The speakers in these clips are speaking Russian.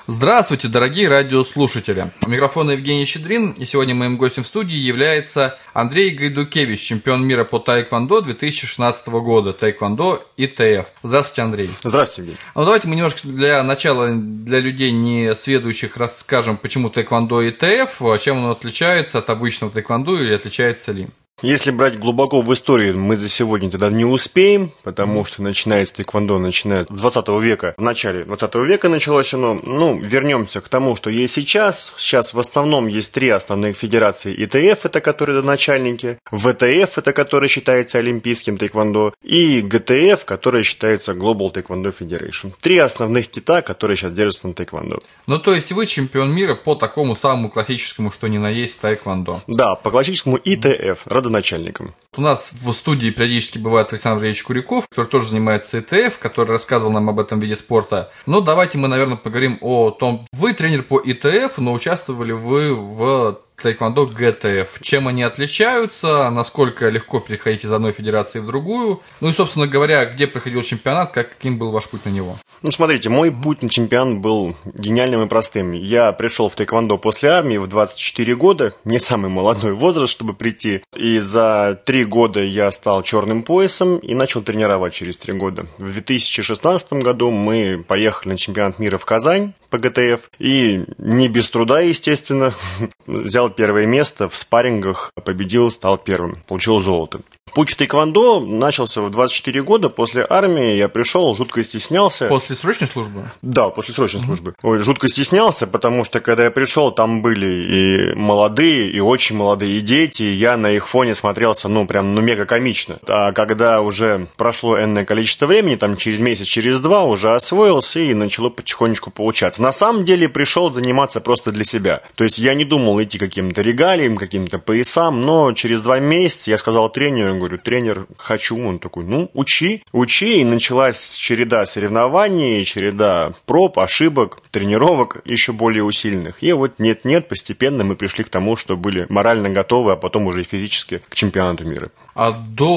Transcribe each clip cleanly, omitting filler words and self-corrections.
Здравствуйте, дорогие радиослушатели. У микрофона Евгений Щедрин, и сегодня моим гостем в студии является Андрей Гайдукевич, чемпион мира по тхэквондо 2016 года, тхэквондо ИТФ. Здравствуйте, Андрей. Здравствуйте, Евгений. Ну, давайте мы немножко для начала, для людей не сведущих, расскажем, почему тхэквондо ИТФ, чем оно отличается от обычного тхэквондо или отличается ли. Если брать глубоко в историю, мы за сегодня тогда не успеем, потому что начинается тхэквондо, начиная с 20 века. В начале 20 века началось оно. Вернемся к тому, что есть сейчас. Сейчас в основном есть три основных федерации. ИТФ, это которые начальники, ВТФ, это который считается олимпийским тхэквондо, и ГТФ, который считается Global Taekwondo Federation. Три основных кита, которые сейчас держатся на тхэквондо. Ну, то есть вы чемпион мира по такому самому классическому, что ни на есть, тхэквондо. Да, по классическому ИТФ, родоначальникам. У нас в студии периодически бывает Александр Ильич Куряков, который тоже занимается ИТФ, который рассказывал нам об этом виде спорта. Но давайте мы, наверное, поговорим о том, вы тренер по ИТФ, но участвовали вы в тхэквондо ГТФ. Чем они отличаются, насколько легко переходить из одной федерации в другую, ну и, собственно говоря, где проходил чемпионат, каким был ваш путь на него? Смотрите, мой путь на чемпионат был гениальным и простым. Я пришел в тхэквондо после армии в 24 года, не самый молодой возраст, чтобы прийти. И за 3 года я стал черным поясом и начал тренировать через 3 года. В 2016 году мы поехали на чемпионат мира в Казань по ГТФ. И не без труда, естественно, взял первое место в спаррингах, победил, стал первым, получил золото. Путь в тхэквондо начался в 24 года. После армии я пришел, жутко стеснялся. После срочной службы? Да, после срочной службы. Жутко стеснялся, потому что когда я пришел, там были и молодые, и очень молодые, и дети, и я на их фоне смотрелся, мега комично. А когда уже прошло энное количество времени, там через месяц, через 2, уже освоился и начало потихонечку получаться. На самом деле пришел заниматься просто для себя. То есть я не думал идти каким-то регалиям, каким-то поясам, но через 2 месяца я сказал тренеру, говорю, тренер, хочу. Он такой, учи. И началась череда соревнований, череда проб, ошибок, тренировок еще более усиленных. И вот нет-нет, постепенно мы пришли к тому, что были морально готовы, а потом уже и физически к чемпионату мира. А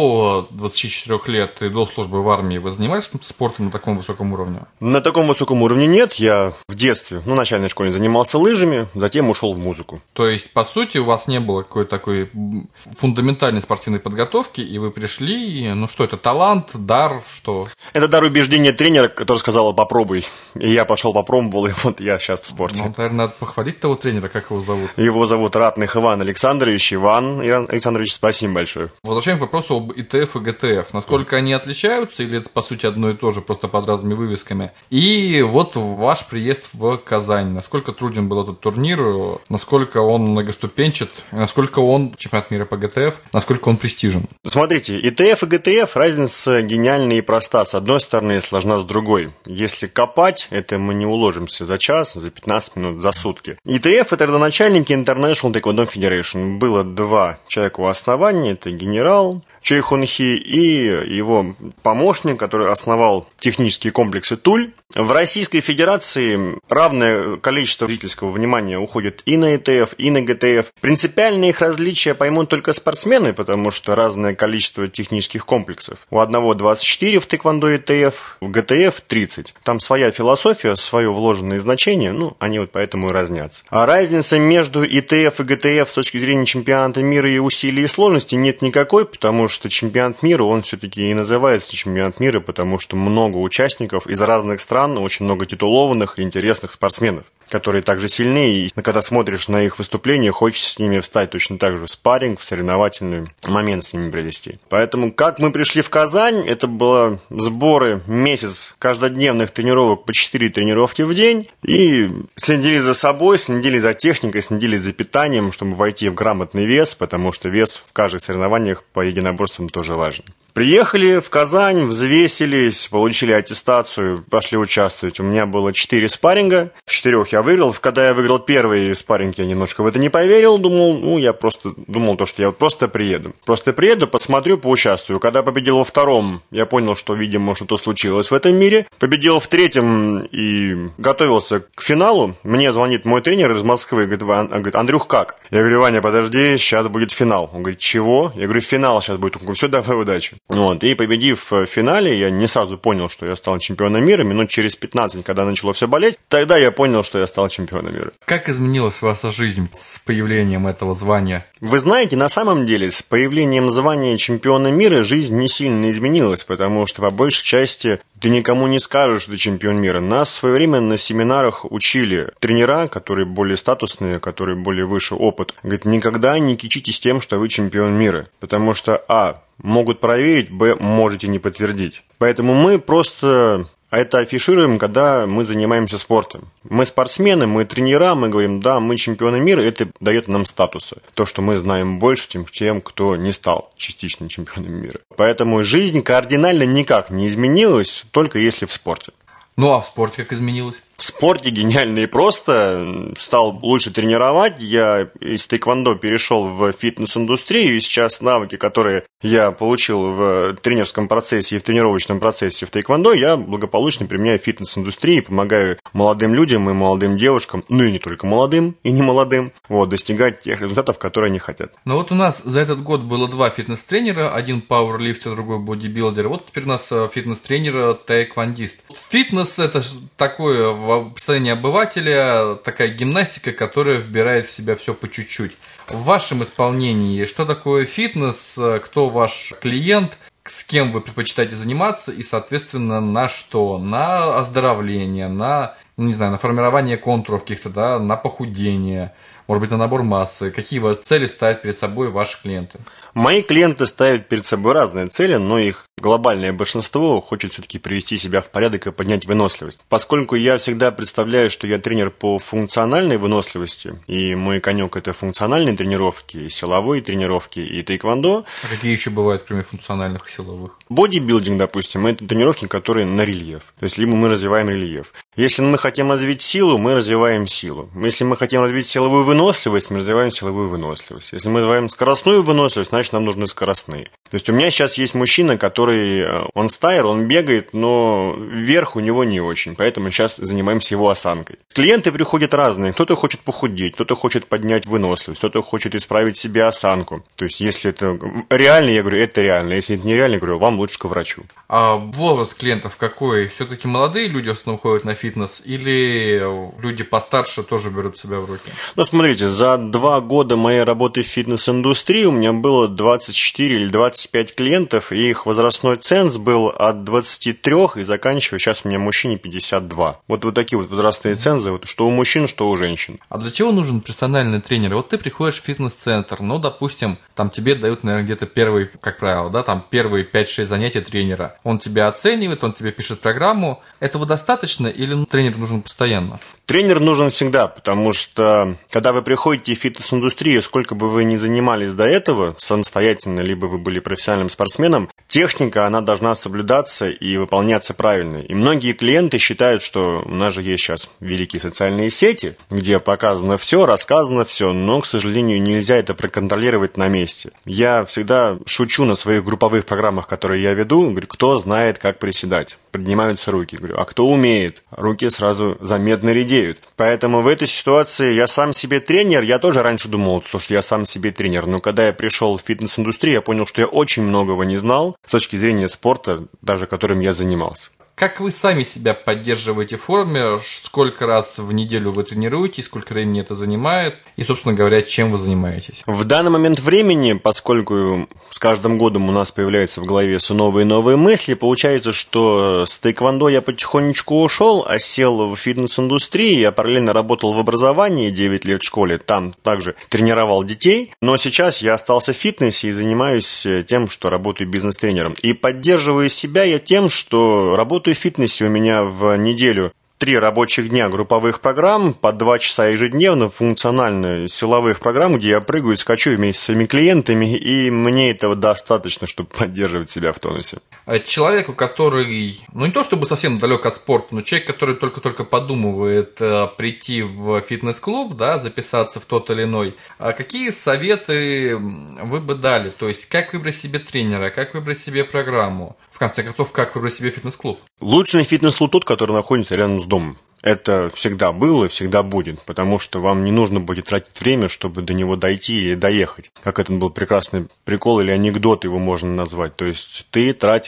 до 24 лет и до службы в армии вы занимались спортом на таком высоком уровне? На таком высоком уровне нет. Я в детстве, в начальной школе занимался лыжами, затем ушел в музыку. То есть, по сути, у вас не было какой-то такой фундаментальной спортивной подготовки, и вы пришли, что это, талант, дар, что? Это дар убеждения тренера, который сказал, попробуй. И я пошел, попробовал, и вот я сейчас в спорте. Наверное, надо похвалить того тренера, как его зовут? Его зовут Ратных Иван Александрович. Иван Александрович, спасибо большое. Возвращаем к вопросу об ИТФ и ГТФ. Насколько они отличаются, или это, по сути, одно и то же, просто под разными вывесками? И вот ваш приезд в Казань. Насколько труден был этот турнир, насколько он многоступенчат, насколько он, чемпионат мира по ГТФ, насколько он престижен? Смотрите, ИТФ и ГТФ разница гениальна и проста. С одной стороны, и сложна с другой. Если копать, это мы не уложимся за час, за 15 минут, за сутки. ИТФ – это родоначальники International Taekwondo Federation. Было 2 человека у основания, это генерал Чой Хун Хи и его помощник, который основал технические комплексы Туль. В Российской Федерации равное количество зрительского внимания уходит и на ИТФ, и на ГТФ. Принципиальные их различия поймут только спортсмены, потому что разное количество технических комплексов. У одного 24 в тхэквондо ИТФ, в ГТФ 30. Там своя философия, свое вложенное значение, они вот поэтому и разнятся. А разницы между ИТФ и ГТФ с точки зрения чемпионата мира и усилий и сложности нет никакой, потому что чемпионат мира, он все-таки и называется чемпионат мира, потому что много участников из разных стран, очень много титулованных и интересных спортсменов, которые также сильнее, и когда смотришь на их выступления, хочется с ними встать точно так же в спарринг, в соревновательный момент с ними провести. Поэтому, как мы пришли в Казань, это было сборы, месяц каждодневных тренировок по 4 тренировки в день, и следили за собой, следили за техникой, следили за питанием, чтобы войти в грамотный вес, потому что вес в каждых соревнованиях по единоборствам тоже важен. Приехали в Казань, взвесились, получили аттестацию, пошли участвовать. У меня было 4 спарринга, в 4 я выиграл. Когда я выиграл первый спарринг, я немножко в это не поверил, думал, что я просто приеду. Просто приеду, посмотрю, поучаствую. Когда победил во 2-м, я понял, что, видимо, что-то случилось в этом мире. Победил в 3-м и готовился к финалу. Мне звонит мой тренер из Москвы, говорит, Андрюх, как? Я говорю: Ваня, подожди, сейчас будет финал. Он говорит: чего? Я говорю: финал сейчас будет. Он говорит: все, давай, удачи. Вот. И победив в финале, я не сразу понял, что я стал чемпионом мира. Минут через 15, когда начало все болеть, тогда я понял, что я стал чемпионом мира. Как изменилась ваша жизнь с появлением этого звания? Вы знаете, на самом деле, с появлением звания чемпиона мира жизнь не сильно изменилась, потому что, по большей части, ты никому не скажешь, что ты чемпион мира. Нас в свое время на семинарах учили тренера, которые более статусные, которые более выше опыт. Говорит: никогда не кичитесь тем, что вы чемпион мира, потому что, могут проверить, можете не подтвердить. Поэтому мы просто это афишируем, когда мы занимаемся спортом. Мы спортсмены, мы тренера, мы говорим: да, мы чемпионы мира, это дает нам статусы. То, что мы знаем больше, чем тем, кто не стал частично чемпионом мира. Поэтому жизнь кардинально никак не изменилась, только если в спорте. Ну а в спорте как изменилось? В спорте гениально и просто. Стал лучше тренировать. Я из тэквондо перешел в фитнес-индустрию. И сейчас навыки, которые я получил в тренерском процессе и в тренировочном процессе в тэквондо, я благополучно применяю в фитнес-индустрии, помогаю молодым людям и молодым девушкам, ну и не только молодым, и не молодым, достигать тех результатов, которые они хотят. Ну вот у нас за этот год было 2 фитнес-тренера, один пауэрлифтер, другой бодибилдер. Вот теперь у нас фитнес-тренер тэквондист. Фитнес – это такое в представлении обывателя такая гимнастика, которая вбирает в себя все по чуть-чуть. В вашем исполнении что такое фитнес, кто ваш клиент, с кем вы предпочитаете заниматься и, соответственно, на что? На оздоровление, на формирование контуров каких-то, да, на похудение, может быть, на набор массы. Какие цели ставят перед собой ваши клиенты? Мои клиенты ставят перед собой разные цели, но их глобальное большинство хочет все-таки привести себя в порядок и поднять выносливость. Поскольку я всегда представляю, что я тренер по функциональной выносливости, и мой конек – это функциональные тренировки, и силовые тренировки, и тэквондо. А какие еще бывают, кроме функциональных и силовых? Бодибилдинг, допустим, это тренировки, которые на рельеф. То есть, либо мы развиваем рельеф. Если мы хотим развить силу, мы развиваем силу. Если мы хотим развить силовую выносливость, мы развиваем силовую выносливость. Если мы развиваем скоростную выносливость, значит, нам нужны скоростные. То есть, у меня сейчас есть мужчина, который, он стайер, он бегает, но вверх у него не очень. Поэтому сейчас занимаемся его осанкой. Клиенты приходят разные. Кто-то хочет похудеть, кто-то хочет поднять выносливость, кто-то хочет исправить себе осанку. То есть, если это реально, я говорю, это реально. Если это нереально, я говорю, вам лучше к врачу. А возраст клиентов какой? Все-таки молодые люди в основном ходят на фитнес или люди постарше тоже берут себя в руки? Ну, смотрите, за 2 года моей работы в фитнес-индустрии у меня было 24 или 25 клиентов, и их возрастной ценз был от 23 и заканчивая, сейчас у меня мужчине 52. Вот такие вот возрастные цензы, что у мужчин, что у женщин. А для чего нужен персональный тренер? Вот ты приходишь в фитнес-центр, допустим, там тебе дают, наверное, где-то первый, как правило, да, там первые 5-6 занятий тренера. Он тебя оценивает, он тебе пишет программу. Этого достаточно или тренер нужен постоянно? Тренер нужен всегда, потому что, когда вы приходите в фитнес-индустрию, сколько бы вы ни занимались до этого, самостоятельно, либо вы были профессиональным спортсменом, техника, она должна соблюдаться и выполняться правильно. И многие клиенты считают, что у нас же есть сейчас великие социальные сети, где показано все, рассказано все, но, к сожалению, нельзя это проконтролировать на месте. Я всегда шучу на своих групповых программах, которые я веду, говорю: кто знает, как приседать? Поднимаются руки. Говорю: а кто умеет? Руки сразу заметно редеют. Поэтому в этой ситуации я сам себе тренер. Я тоже раньше думал, что я сам себе тренер. Но когда я пришел в фитнес-индустрию, я понял, что я очень многого не знал с точки зрения спорта, даже которым я занимался. Как вы сами себя поддерживаете в форме? Сколько раз в неделю вы тренируетесь? Сколько времени это занимает? И, собственно говоря, чем вы занимаетесь? В данный момент времени, поскольку с каждым годом у нас появляются в голове все новые и новые мысли, получается, что с тэквондо я потихонечку ушел, а сел в фитнес-индустрии. Я параллельно работал в образовании 9 лет в школе, там также тренировал детей. Но сейчас я остался в фитнесе и занимаюсь тем, что работаю бизнес-тренером. И поддерживаю себя я тем, что работаю в фитнесе. У меня в неделю 3 рабочих дня групповых программ, по 2 часа ежедневно, функционально силовых программ, где я прыгаю и скачу вместе с своими клиентами, и мне этого достаточно, чтобы поддерживать себя в тонусе. Человеку, который, не то чтобы совсем далек от спорта, но человек, который только-только подумывает прийти в фитнес-клуб, да, записаться в тот или иной, какие советы вы бы дали? То есть, как выбрать себе тренера, как выбрать себе программу? В конце концов, как выбрать себе фитнес-клуб? Лучший фитнес-клуб тот, который находится рядом с домом. Это всегда было и всегда будет, потому что вам не нужно будет тратить время, чтобы до него дойти или доехать. Как это был прекрасный прикол или анекдот, его можно назвать. То есть ты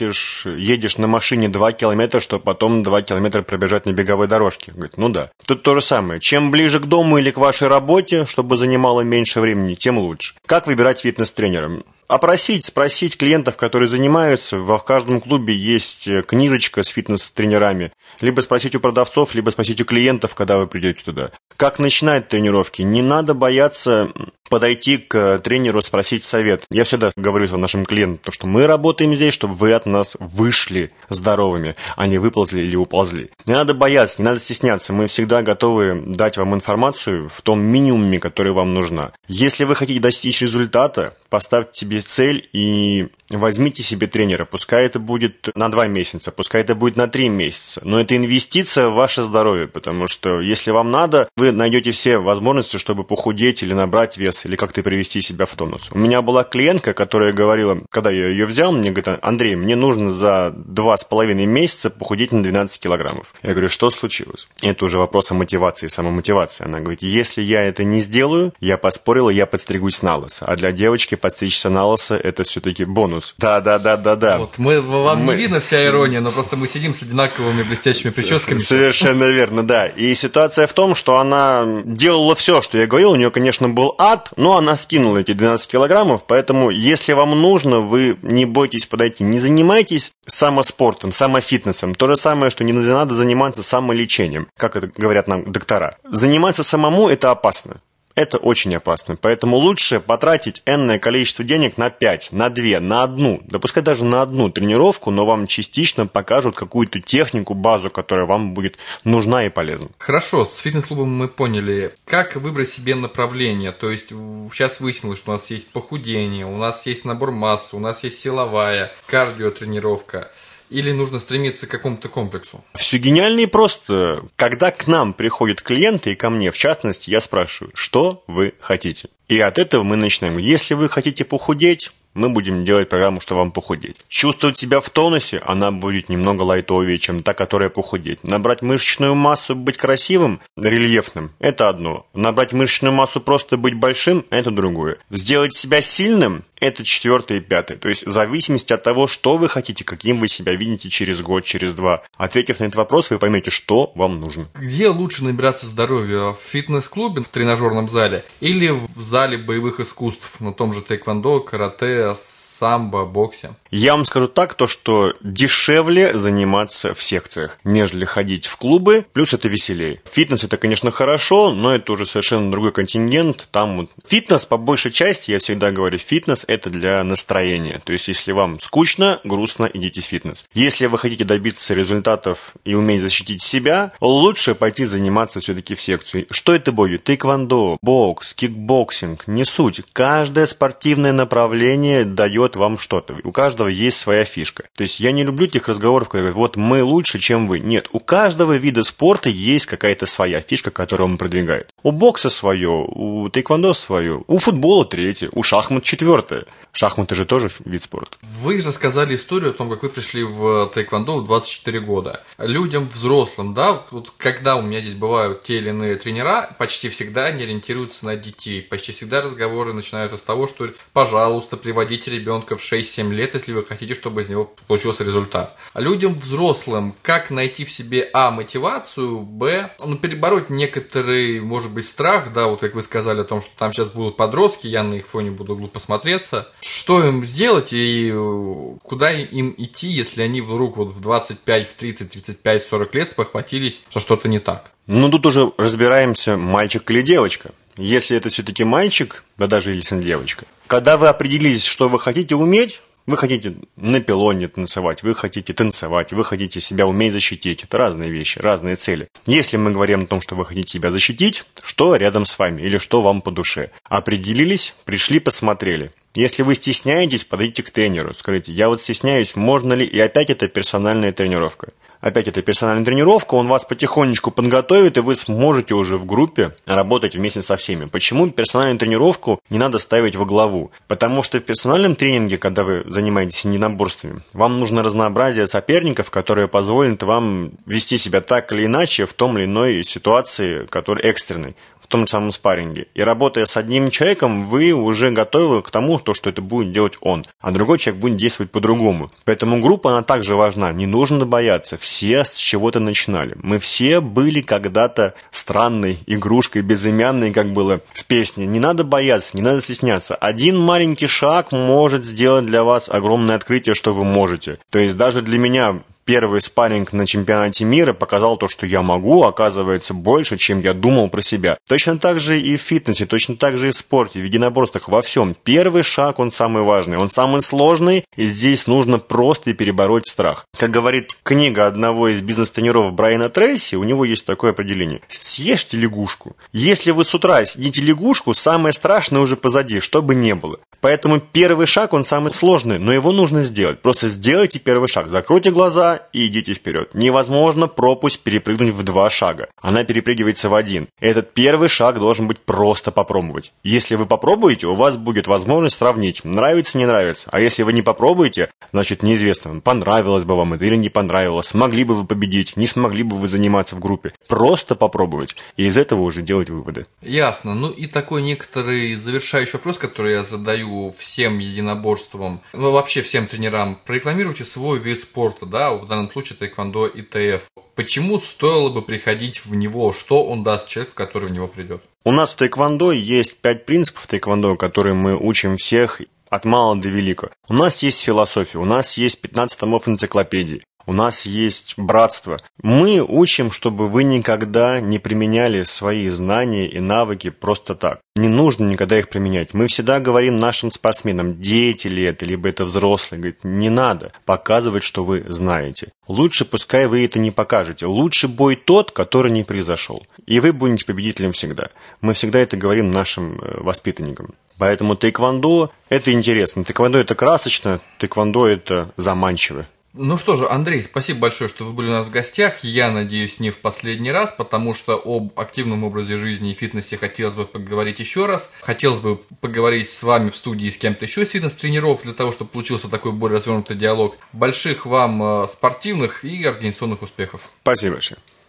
едешь на машине 2 километра, чтобы потом 2 километра пробежать на беговой дорожке. Говорит, ну да. Тут то же самое. Чем ближе к дому или к вашей работе, чтобы занимало меньше времени, тем лучше. Как выбирать фитнес-тренера? Спросить клиентов, которые занимаются. В каждом клубе есть книжечка с фитнес-тренерами. Либо спросить у продавцов, либо спросить у клиентов, когда вы придете туда. Как начинать тренировки? Не надо бояться подойти к тренеру, спросить совет. Я всегда говорю нашим клиентам, что мы работаем здесь, чтобы вы от нас вышли здоровыми, а не выползли или уползли. Не надо бояться, не надо стесняться. Мы всегда готовы дать вам информацию в том минимуме, который вам нужна. Если вы хотите достичь результата, поставьте себе цель и возьмите себе тренера. Пускай это будет на 2 месяца, пускай это будет на 3 месяца. Но это инвестиция в ваше здоровье, потому что если вам надо, вы найдете все возможности, чтобы похудеть или набрать вес, или как-то привести себя в тонус. У меня была клиентка, которая говорила, когда я ее взял, мне говорит, Андрей, мне нужно за 2,5 месяца похудеть на 12 килограммов. Я говорю, что случилось? Это уже вопрос о мотивации, самомотивации. Она говорит, если я это не сделаю, я поспорила, я подстригусь на лысо. А для девочки подстричься на лысо – это все-таки бонус. Да. Вот, вам не видно вся ирония, но просто мы сидим с одинаковыми блестящими прическами. Совершенно верно, да. И ситуация в том, что она делала все, что я говорил. У нее, конечно, был ад, но она скинула эти 12 килограммов. Поэтому, если вам нужно, вы не бойтесь подойти. Не занимайтесь самоспортом, самофитнесом. То же самое, что не надо заниматься самолечением, как это говорят нам доктора. Заниматься самому – это опасно. Это очень опасно. Поэтому лучше потратить энное количество денег на 5, на 2, на 1, да пускай даже на 1 тренировку, но вам частично покажут какую-то технику, базу, которая вам будет нужна и полезна. Хорошо, с фитнес-клубом мы поняли. Как выбрать себе направление? То есть сейчас выяснилось, что у нас есть похудение, у нас есть набор массы, у нас есть силовая, кардиотренировка. Или нужно стремиться к какому-то комплексу? Все гениально и просто. Когда к нам приходят клиенты, и ко мне в частности, я спрашиваю, что вы хотите? И от этого мы начинаем. Если вы хотите похудеть, мы будем делать программу, что вам похудеть. Чувствовать себя в тонусе, она будет немного лайтовее, чем та, которая похудеть. Набрать мышечную массу, быть красивым, рельефным – это одно. Набрать мышечную массу, просто быть большим – это другое. Сделать себя сильным – это 4 и 5. То есть в зависимости от того, что вы хотите, каким вы себя видите через год, через 2. Ответив на этот вопрос, вы поймете, что вам нужно. Где лучше набираться здоровья? В фитнес-клубе, в тренажерном зале или в зале боевых искусств, на том же тэквондо, карате, самбо, боксе? Я вам скажу так, что дешевле заниматься в секциях, нежели ходить в клубы, плюс это веселее. Фитнес это, конечно, хорошо, но это уже совершенно другой контингент. Там фитнес, по большей части, я всегда говорю, фитнес это для настроения. То есть, если вам скучно, грустно, идите в фитнес. Если вы хотите добиться результатов и уметь защитить себя, лучше пойти заниматься все-таки в секцию. Что это будет? Тэквондо, бокс, кикбоксинг, не суть. Каждое спортивное направление дает вам что-то. У каждого есть своя фишка. То есть я не люблю тех разговоров, когда говорят, вот мы лучше, чем вы. Нет, у каждого вида спорта есть какая-то своя фишка, которую он продвигает. У бокса свое, у тэквондо свое, у футбола 3, у шахмат 4. Шахматы же тоже вид спорта. Вы рассказали историю о том, как вы пришли в тэквондо в 24 года. Людям взрослым, да, вот когда у меня здесь бывают те или иные тренера, почти всегда они ориентируются на детей. Почти всегда разговоры начинаются с того, что, пожалуйста, приводите ребенка в 6-7 лет, если вы хотите, чтобы из него получился результат. А людям взрослым, как найти в себе, мотивацию, перебороть некоторый, может быть, страх, да, вот как вы сказали о том, что там сейчас будут подростки, я на их фоне буду глупо смотреться. Что им сделать и куда им идти, если они вдруг в 25, в 30, 35, 40 лет спохватились, что что-то не так? Тут уже разбираемся, мальчик или девочка. Если это все-таки мальчик, да даже если девочка. Когда вы определились, что вы хотите уметь, вы хотите на пилоне танцевать, вы хотите танцевать, вы хотите себя уметь защитить. Это разные вещи, разные цели. Если мы говорим о том, что вы хотите себя защитить, что рядом с вами или что вам по душе? Определились, пришли, посмотрели. Если вы стесняетесь, подойдите к тренеру. Скажите, я стесняюсь, можно ли, и опять это персональная тренировка. Опять это персональная тренировка, он вас потихонечку подготовит, и вы сможете уже в группе работать вместе со всеми. Почему персональную тренировку не надо ставить во главу? Потому что в персональном тренинге, когда вы занимаетесь единоборствами, вам нужно разнообразие соперников, которые позволят вам вести себя так или иначе в том или иной ситуации, которая экстренной, в том же самом спарринге. И работая с одним человеком, вы уже готовы к тому, что это будет делать он, а другой человек будет действовать по-другому. Поэтому группа, она также важна. Не нужно бояться. Все с чего-то начинали. Мы все были когда-то странной игрушкой, безымянной, как было в песне. Не надо бояться, не надо стесняться. Один маленький шаг может сделать для вас огромное открытие, что вы можете. То есть даже для меня первый спарринг на чемпионате мира показал то, что я могу, оказывается, больше, чем я думал про себя. Точно так же и в фитнесе, точно так же и в спорте, в единоборствах, во всем. Первый шаг, он самый важный, он самый сложный, и здесь нужно просто перебороть страх. Как говорит книга одного из бизнес-тренеров Брайана Трейси, у него есть такое определение. Съешьте лягушку. Если вы с утра съедите лягушку, самое страшное уже позади, что бы ни было. Поэтому первый шаг, он самый сложный, но его нужно сделать. Просто сделайте первый шаг, закройте глаза и идите вперед. Невозможно пропасть перепрыгнуть в 2 шага. Она перепрыгивается в 1. Этот первый шаг должен быть просто попробовать. Если вы попробуете, у вас будет возможность сравнить, нравится, не нравится. А если вы не попробуете, значит неизвестно, понравилось бы вам это или не понравилось, смогли бы вы победить, не смогли бы вы заниматься в группе. Просто попробовать. И из этого уже делать выводы. Ясно. Ну и такой некоторый завершающий вопрос, который я задаю всем единоборствам, вообще всем тренерам. Прорекламируйте свой вид спорта, да, в данном случае тэквондо ИТФ. Почему стоило бы приходить в него? Что он даст человеку, который в него придет? У нас в тэквондо есть 5 принципов тэквондо, которые мы учим всех от мала до велика. У нас есть философия, у нас есть 15 томов энциклопедии. У нас есть братство. Мы учим, чтобы вы никогда не применяли свои знания и навыки просто так. Не нужно никогда их применять. Мы всегда говорим нашим спортсменам, дети ли это, либо это взрослые, говорит, не надо показывать, что вы знаете. Лучше пускай вы это не покажете. Лучше бой тот, который не произошел. И вы будете победителем всегда. Мы всегда это говорим нашим воспитанникам. Поэтому тэквондо – это интересно. Тэквондо – это красочно, тэквондо – это заманчиво. Ну что же, Андрей, спасибо большое, что вы были у нас в гостях. Я надеюсь, не в последний раз, потому что об активном образе жизни и фитнесе хотелось бы поговорить еще раз. Хотелось бы поговорить с вами в студии с кем-то еще из фитнес-тренеров, для того, чтобы получился такой более развернутый диалог. Больших вам спортивных и организационных успехов. Спасибо большое.